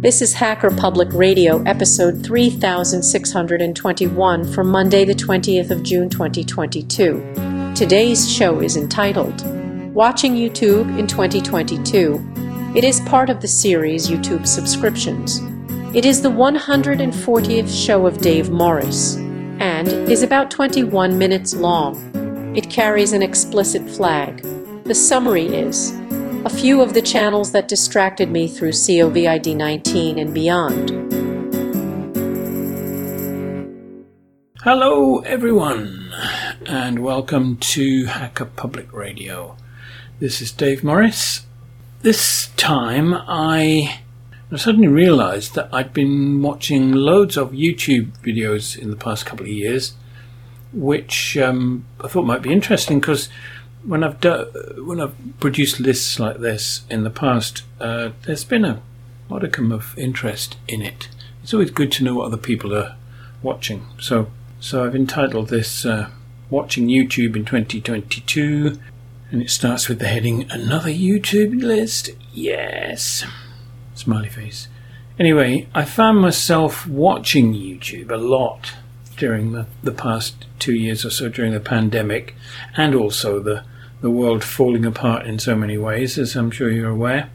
This is Hacker Public Radio, episode 3621 for Monday, the 20th of June, 2022. Today's show is entitled, Watching YouTube in 2022. It is part of the series YouTube Subscriptions. It is the 140th show of Dave Morris, and is about 21 minutes long. It carries an explicit flag. The summary is, a few of the channels that distracted me through COVID-19 and beyond. Hello everyone, and welcome to Hacker Public Radio. This is Dave Morris. This time I suddenly realised that I'd been watching loads of YouTube videos in the past couple of years, which I thought might be interesting because when I've produced lists like this in the past, there's been a modicum of interest in it. It's always good to know what other people are watching. So I've entitled this Watching YouTube in 2022, and it starts with the heading, Another YouTube List? Yes. Smiley face. Anyway, I found myself watching YouTube a lot during the past 2 years or so during the pandemic, and also the world falling apart in so many ways, as I'm sure you're aware.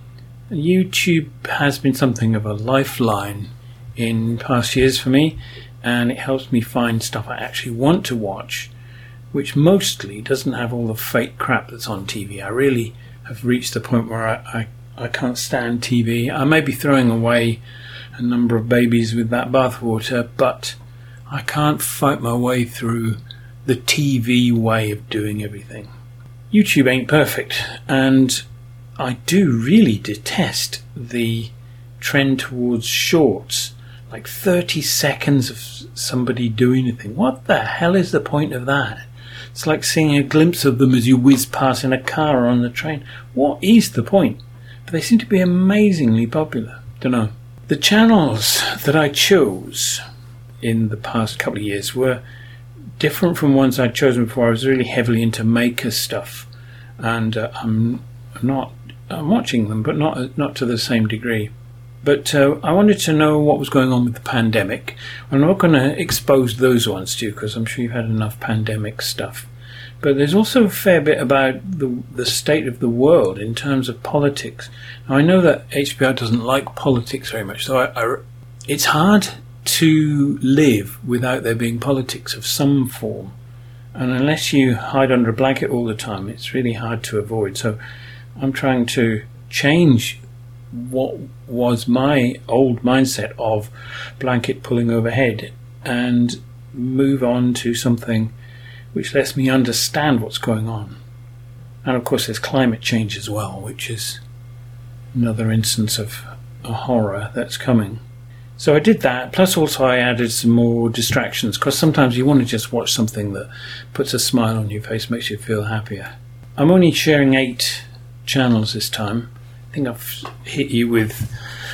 YouTube has been something of a lifeline in past years for me, and it helps me find stuff I actually want to watch, which mostly doesn't have all the fake crap that's on TV. I really have reached the point where I can't stand TV. I may be throwing away a number of babies with that bathwater, but I can't fight my way through the TV way of doing everything. YouTube ain't perfect, and I do really detest the trend towards shorts, like 30 seconds of somebody doing anything. What the hell is the point of that? It's like seeing a glimpse of them as you whiz past in a car or on the train. What is the point? But they seem to be amazingly popular. Don't know. The channels that I chose in the past couple of years were different from ones I'd chosen before. I was really heavily into maker stuff, and I'm watching them, but not to the same degree. But I wanted to know what was going on with the pandemic. I'm not going to expose those ones to you because I'm sure you've had enough pandemic stuff. But there's also a fair bit about the state of the world in terms of politics. Now, I know that HBR doesn't like politics very much, so it's hard to live without there being politics of some form. And unless you hide under a blanket all the time, it's really hard to avoid. So I'm trying to change what was my old mindset of blanket pulling overhead and move on to something which lets me understand what's going on. And of course there's climate change as well, which is another instance of a horror that's coming. So I did that, plus also I added some more distractions, because sometimes you want to just watch something that puts a smile on your face, makes you feel happier. I'm only sharing 8 channels this time. I think I've hit you with,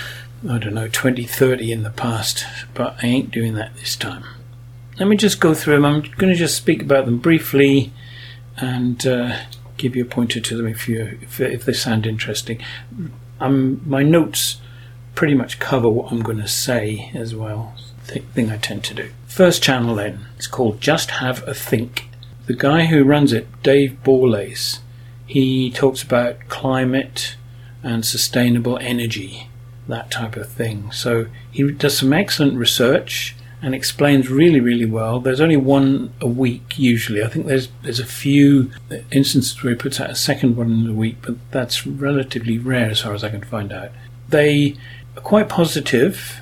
20, 30 in the past, but I ain't doing that this time. Let me just go through them. I'm going to just speak about them briefly and give you a pointer to them if they sound interesting. My notes pretty much cover what I'm going to say as well. Thing I tend to do. First channel then, it's called Just Have a Think. The guy who runs it, Dave Borlace, he talks about climate and sustainable energy, that type of thing. So he does some excellent research and explains really, really well. There's only one a week usually. I think there's a few instances where he puts out a second one in a week, but that's relatively rare as far as I can find out. They are quite positive,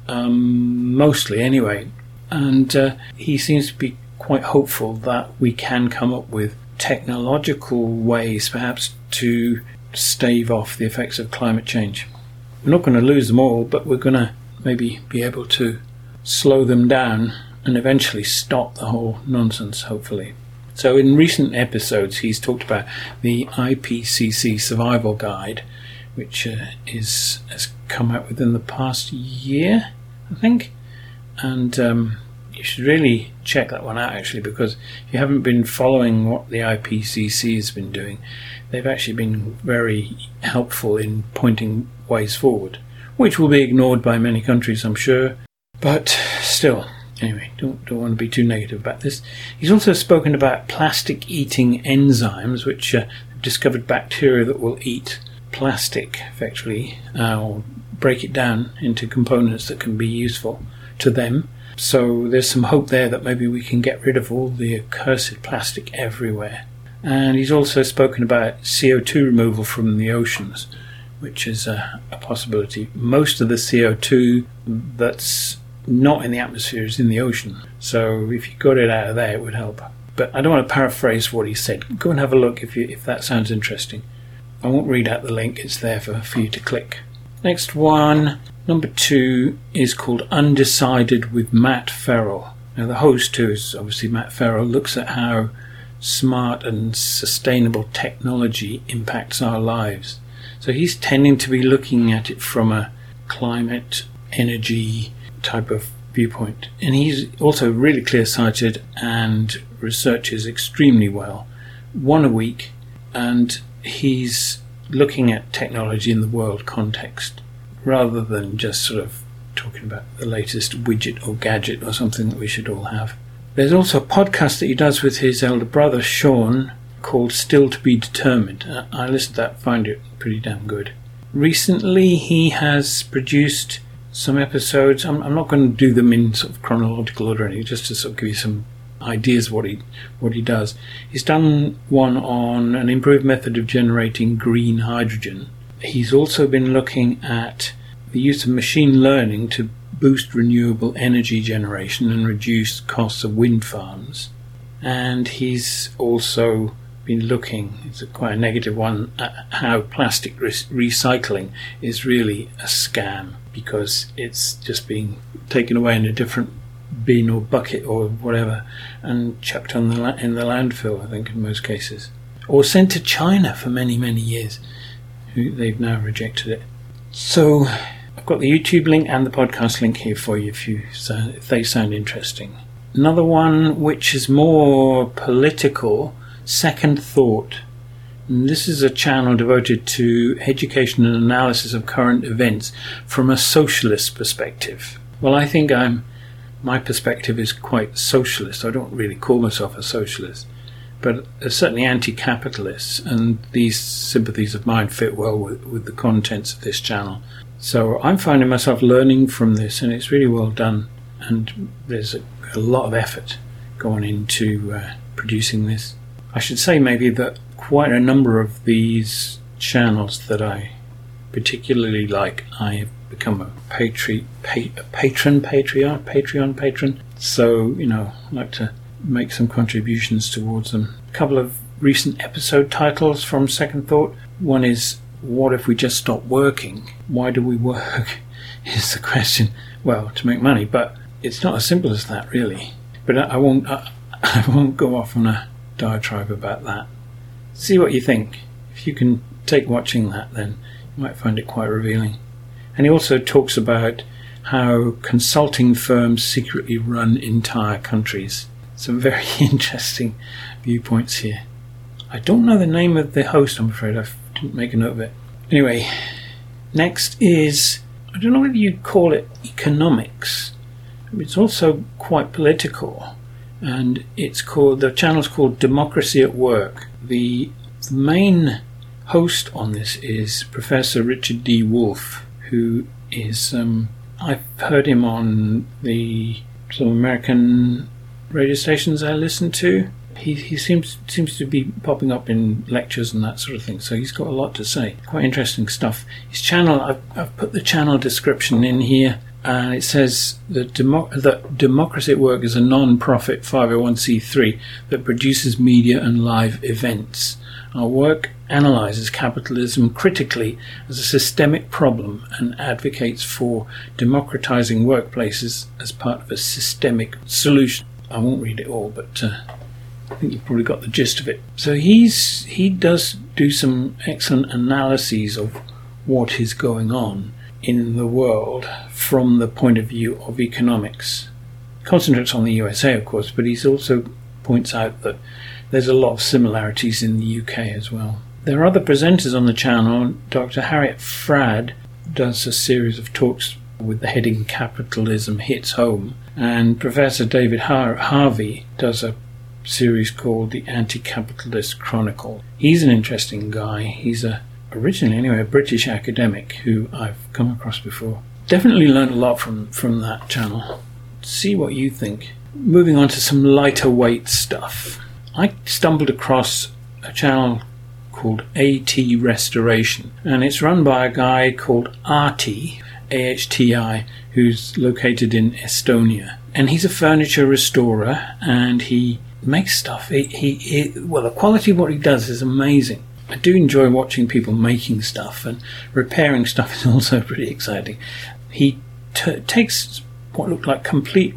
mostly anyway, and he seems to be quite hopeful that we can come up with technological ways perhaps to stave off the effects of climate change. We're not going to lose them all, but we're going to maybe be able to slow them down and eventually stop the whole nonsense, hopefully. So in recent episodes he's talked about the IPCC Survival Guide, which has come out within the past year, I think, and you should really check that one out actually, because if you haven't been following what the IPCC has been doing, they've actually been very helpful in pointing ways forward. which will be ignored by many countries, I'm sure. But still, anyway, don't want to be too negative about this. He's also spoken about plastic-eating enzymes, which have discovered bacteria that will eat plastic, effectively, or break it down into components that can be useful to them. So there's some hope there that maybe we can get rid of all the accursed plastic everywhere. And he's also spoken about CO2 removal from the oceans, which is a possibility. Most of the CO2 that's not in the atmosphere is in the ocean. So if you got it out of there, it would help. But I don't want to paraphrase what he said. Go and have a look if that sounds interesting. I won't read out the link. It's there for you to click. Next one, number 2, is called Undecided with Matt Ferrell. Now the host, who is obviously Matt Ferrell, looks at how smart and sustainable technology impacts our lives. So he's tending to be looking at it from a climate, energy type of viewpoint. And he's also really clear-sighted and researches extremely well. 1 a week, and he's looking at technology in the world context, rather than just sort of talking about the latest widget or gadget or something that we should all have. There's also a podcast that he does with his elder brother, Sean, called Still to be Determined. I listened to that, find it pretty damn good. Recently he has produced some episodes. I'm not going to do them in sort of chronological order, just to sort of give you some ideas what he does. He's done one on an improved method of generating green hydrogen. He's also been looking at the use of machine learning to boost renewable energy generation and reduce costs of wind farms. And he's also been looking, it's quite a negative one, at how plastic recycling is really a scam, because it's just being taken away in a different bin or bucket or whatever and chucked on in the landfill, I think, in most cases, or sent to China for many years. They've now rejected it. So I've got the YouTube link and the podcast link here for you if they sound interesting. Another one which is more political, Second Thought. And this is a channel devoted to education and analysis of current events from a socialist perspective. Well, I think my perspective is quite socialist. I don't really call myself a socialist, but certainly anti-capitalist, and these sympathies of mine fit well with the contents of this channel. So I'm finding myself learning from this, and it's really well done, and there's a lot of effort going into producing this. I should say maybe that quite a number of these channels that I particularly like, I have become a Patreon patron. So, I like to make some contributions towards them. A couple of recent episode titles from Second Thought. One is, what if we just stop working? Why do we work? Is the question. Well, to make money, but it's not as simple as that, really. But I won't go off on a diatribe about that. See what you think. If you can take watching that, then you might find it quite revealing. And he also talks about how consulting firms secretly run entire countries. Some very interesting viewpoints here. I don't know the name of the host, I'm afraid. I didn't make a note of it. Anyway, next is, I don't know whether you'd call it economics. It's also quite political. And the channel's called Democracy at Work. The main host on this is Professor Richard D. Wolff, who is, I've heard him on some American radio stations I listen to. He seems to be popping up in lectures and that sort of thing, so he's got a lot to say. Quite interesting stuff. His channel, I've put the channel description in here, and it says that Democracy at Work is a non-profit 501c3 that produces media and live events. Our work analyses capitalism critically as a systemic problem and advocates for democratizing workplaces as part of a systemic solution. I won't read it all, but I think you've probably got the gist of it. So he does do some excellent analyses of what is going on in the world from the point of view of economics. Concentrates on the USA, of course, but he also points out that there's a lot of similarities in the UK as well. There are other presenters on the channel. Dr. Harriet Fradd does a series of talks with the heading Capitalism Hits Home, and Professor David Harvey does a series called The Anti-Capitalist Chronicle. He's an interesting guy. He's originally a British academic who I've come across before. Definitely learned a lot from that channel. See what you think. Moving on to some lighter weight stuff. I stumbled across a channel called AT Restoration, and it's run by a guy called Ahti, AHTI, who's located in Estonia. And he's a furniture restorer, and he makes stuff. The quality of what he does is amazing. I do enjoy watching people making stuff, and repairing stuff is also pretty exciting. He takes what looked like complete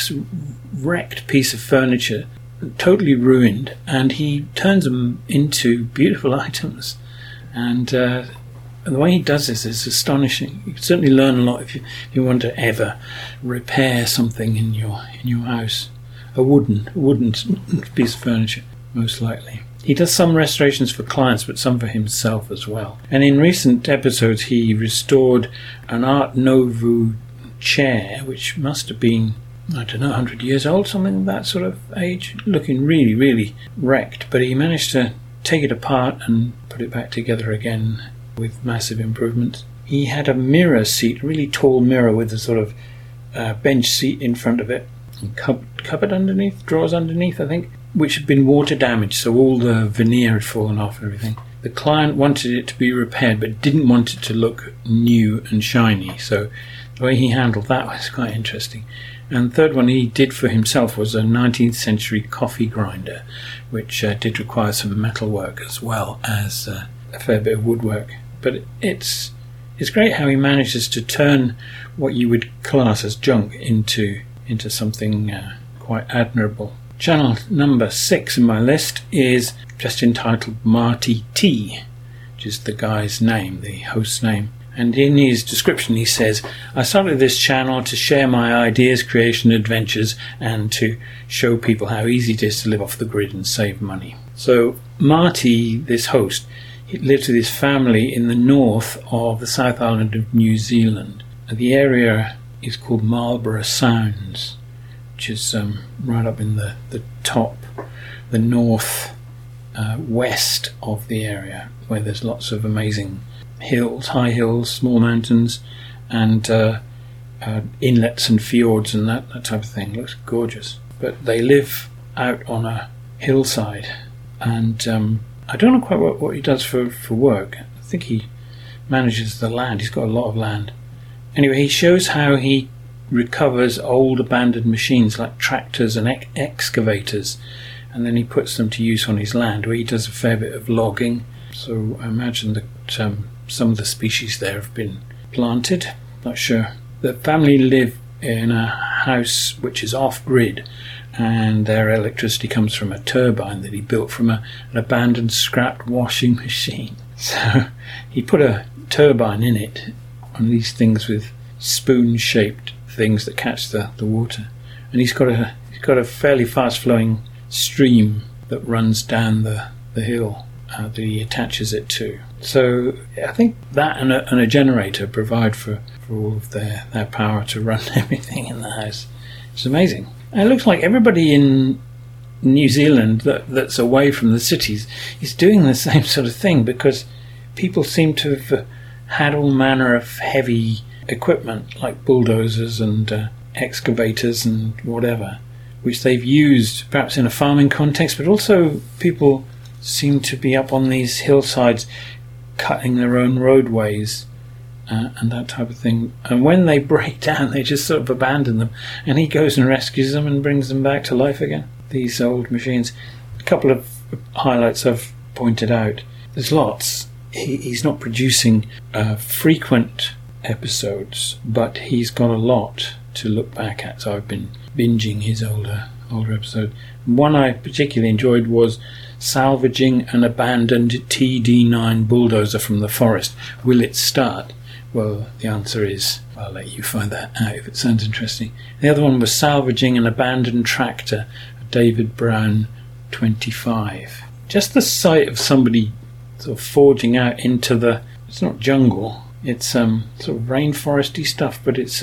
wrecked piece of furniture, totally ruined, and he turns them into beautiful items. And the way he does this is astonishing. You can certainly learn a lot if you want to ever repair something in your house. A wooden piece of furniture, most likely. He does some restorations for clients, but some for himself as well. And in recent episodes, he restored an Art Nouveau chair, which must have been, 100 years old, something of that sort of age, looking really, really wrecked. But he managed to take it apart and put it back together again with massive improvements. He had a mirror seat, a really tall mirror with a sort of bench seat in front of it, and cupboard underneath, drawers underneath, I think, which had been water damaged, so all the veneer had fallen off and everything. The client wanted it to be repaired, but didn't want it to look new and shiny, so the way he handled that was quite interesting. And the third one he did for himself was a 19th century coffee grinder, which did require some metal work as well as a fair bit of woodwork. But it's great how he manages to turn what you would class as junk into something quite admirable. Channel number 6 in my list is just entitled Marty T, which is the guy's name, the host's name. And in his description he says, I started this channel to share my ideas, creation, adventures, and to show people how easy it is to live off the grid and save money. So Marty, this host, he lives with his family in the north of the South Island of New Zealand. The area is called Marlborough Sounds, which is right up in the top, the north west of the area, where there's lots of amazing hills, high hills, small mountains, and inlets and fjords and that type of thing. It looks gorgeous. But they live out on a hillside, and I don't know quite what he does for work. I think he manages the land. He's got a lot of land. Anyway, he shows how he recovers old abandoned machines like tractors and excavators, and then he puts them to use on his land, where he does a fair bit of logging. So I imagine that some of the species there have been planted. Not sure. The family live in a house which is off-grid, and their electricity comes from a turbine that he built from an abandoned scrapped washing machine. So he put a turbine in it, one of these things with spoon-shaped things that catch the water, and he's got a fairly fast-flowing stream that runs down the hill that he attaches it to. So I think that and a generator provide for all of their power to run everything in the house. It's amazing. And it looks like everybody in New Zealand that's away from the cities is doing the same sort of thing, because people seem to have had all manner of heavy equipment like bulldozers and excavators and whatever, which they've used perhaps in a farming context, but also people seem to be up on these hillsides cutting their own roadways and that type of thing. And when they break down, they just sort of abandon them, and he goes and rescues them and brings them back to life again, these old machines. A couple of highlights I've pointed out. There's lots. He's not producing frequent episodes, but he's got a lot to look back at, so I've been binging his older episode. One I particularly enjoyed was Salvaging an Abandoned TD9 Bulldozer from the Forest. Will it start? Well, the answer is, I'll let you find that out if it sounds interesting. The other one was Salvaging an Abandoned Tractor, David Brown, 25. Just the sight of somebody sort of forging out into it's not jungle, It's sort of rainforesty stuff, but it's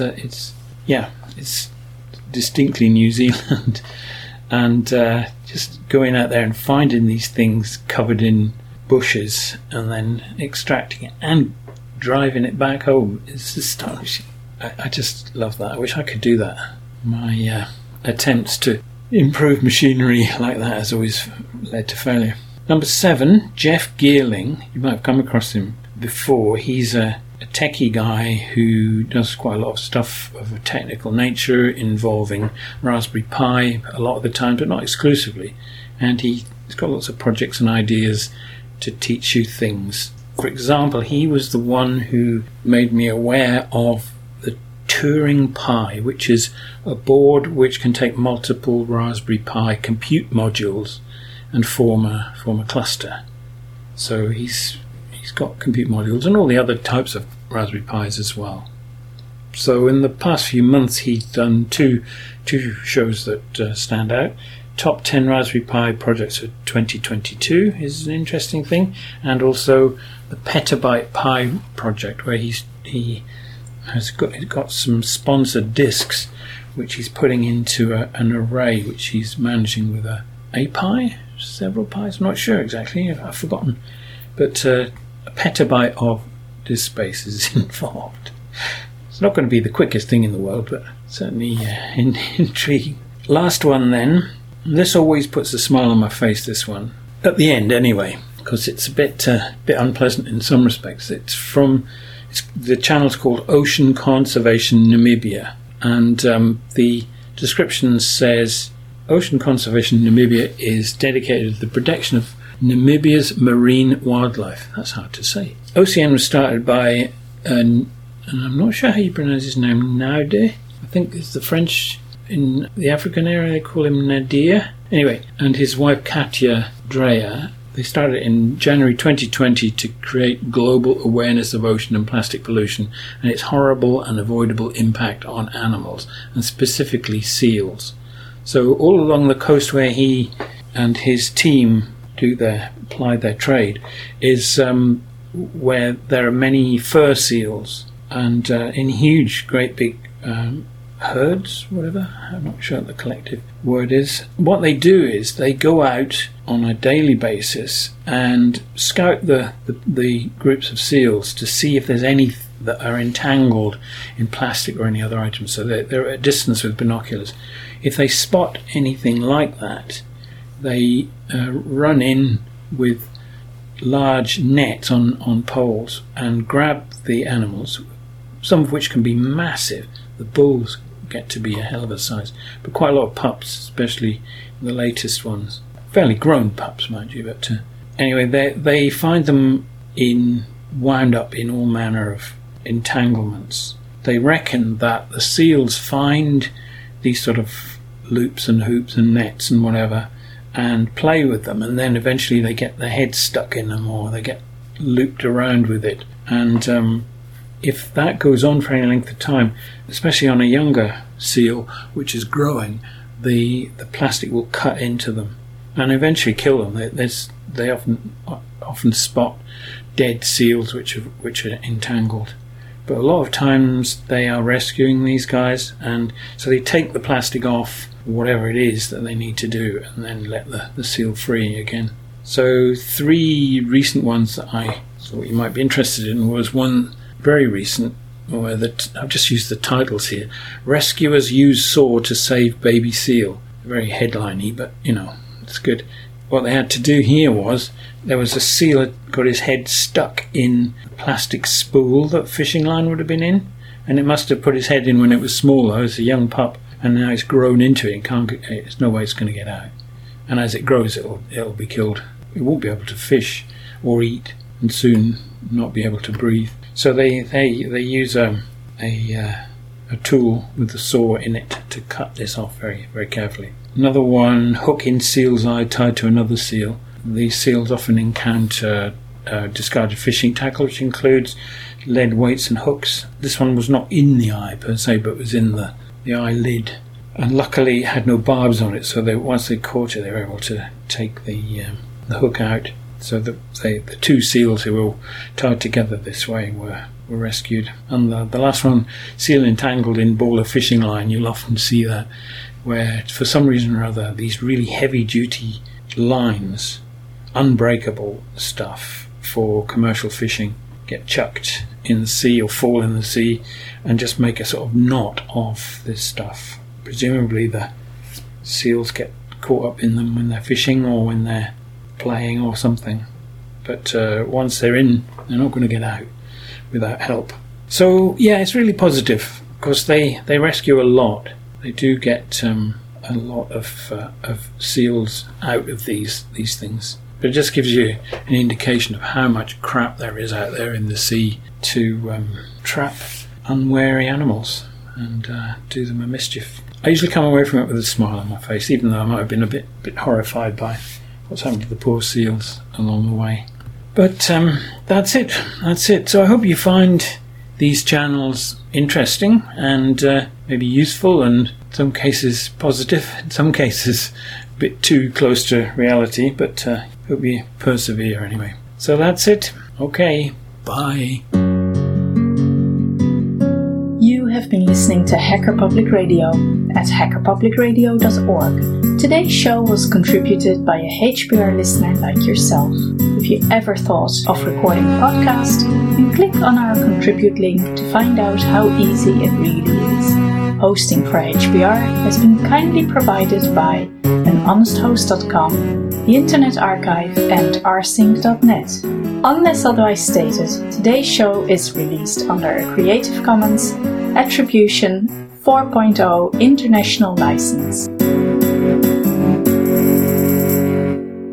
distinctly New Zealand. And just going out there and finding these things covered in bushes and then extracting it and driving it back home is astonishing. I just love that. I wish I could do that. My attempts to improve machinery like that has always led to failure. Number 7, Jeff Geerling. You might have come across him before. He's a techie guy who does quite a lot of stuff of a technical nature involving Raspberry Pi a lot of the time, but not exclusively. And he's got lots of projects and ideas to teach you things. For example, he was the one who made me aware of the Turing Pi, which is a board which can take multiple Raspberry Pi compute modules and form a cluster. So he's got compute modules and all the other types of Raspberry Pis as well. So in the past few months he's done two shows that stand out. Top 10 Raspberry Pi projects for 2022 is an interesting thing, and also the Petabyte Pi project, where he has got some sponsored disks which he's putting into an array which he's managing with a Pi, several Pis, I'm not sure exactly, I've forgotten, but a petabyte of disk space is involved. It's not going to be the quickest thing in the world, but certainly intriguing. Last one then. This always puts a smile on my face, this one. At the end anyway, because it's a bit unpleasant in some respects. The channel's called Ocean Conservation Namibia, and the description says Ocean Conservation Namibia is dedicated to the protection of Namibia's marine wildlife. That's hard to say. OCN was started by, and I'm not sure how you pronounce his name, Naude. I think it's the French. In the African area they call him Nadir. Anyway, and his wife Katja Dreyer. They started in January 2020 to create global awareness of ocean and plastic pollution and its horrible and avoidable impact on animals, and specifically seals. So all along the coast where he and his team ply their trade is where there are many fur seals, and in huge, great big herds, whatever, I'm not sure what the collective word is. What they do is they go out on a daily basis and scout the groups of seals to see if there's any that are entangled in plastic or any other items. So they're at a distance with binoculars. If they spot anything like that, they run in with large nets on poles and grab the animals, some of which can be massive. The bulls get to be a hell of a size, but quite a lot of pups, especially the latest ones. Fairly grown pups, mind you, but anyway, they find them wound up in all manner of entanglements. They reckon that the seals find these sort of loops and hoops and nets and whatever and play with them, and then eventually they get their heads stuck in them or they get looped around with it, and if that goes on for any length of time, especially on a younger seal which is growing, the plastic will cut into them and eventually kill them. They often spot dead seals which are entangled, but a lot of times they are rescuing these guys, and so they take the plastic off, whatever it is that they need to do, and then let the seal free again. So 3 recent ones that I thought you might be interested in was one very recent, where I've just used the titles here. Rescuers use saw to save baby seal. Very headliney, but it's good. What they had to do here was there was a seal that got his head stuck in a plastic spool that fishing line would have been in, and it must have put his head in when it was smaller as a young pup, and now it's grown into it. There's no way it's going to get out, and as it grows it'll be killed. It won't be able to fish or eat, and soon not be able to breathe. So they use a tool with the saw in it to cut this off very, very carefully. Another one, hook in seal's eye tied to another seal. These seals often encounter discarded fishing tackle, which includes lead weights and hooks. This one was not in the eye per se, but was in the eyelid. And luckily it had no barbs on it, so once they caught it, they were able to take the hook out. So the two seals who were tied together this way were rescued. And the last one, seal entangled in ball of fishing line, you'll often see that, where for some reason or other these really heavy duty lines, unbreakable stuff for commercial fishing, get chucked in the sea or fall in the sea and just make a sort of knot of this stuff. Presumably the seals get caught up in them when they're fishing or when they're playing or something. But once they're in, they're not going to get out without help. So yeah, it's really positive because they rescue a lot. They do get a lot of seals out of these things. But it just gives you an indication of how much crap there is out there in the sea to trap unwary animals and do them a mischief. I usually come away from it with a smile on my face, even though I might have been a bit horrified by what's happened to the poor seals along the way. But that's it. So I hope you find these channels interesting and maybe useful, and in some cases positive, in some cases a bit too close to reality, but hope you persevere anyway. So that's it. Okay, bye. You have been listening to Hacker Public Radio at hackerpublicradio.org. Today's show was contributed by a HPR listener like yourself. If you ever thought of recording a podcast, you click on our contribute link to find out how easy it really is. Hosting for HPR has been kindly provided by anhonesthost.com, the Internet Archive, and rsync.net. Unless otherwise stated, today's show is released under a Creative Commons Attribution 4.0 International License.